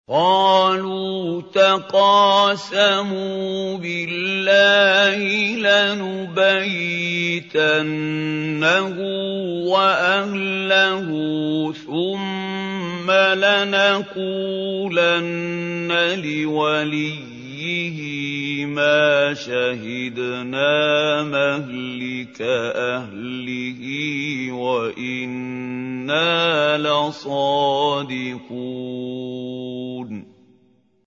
قَالُوا تَقَاسَمُوا بِاللَّهِ لَنُبَيِّتَنَّهُ وَأَهْلَهُ ثُمَّ لَنَقُولَنَّ لِوَلِيِّهِ مَا شَهِدْنَا مَهْلِكَ أَهْلِهِ وَإِنَّا لَصَادِقُونَ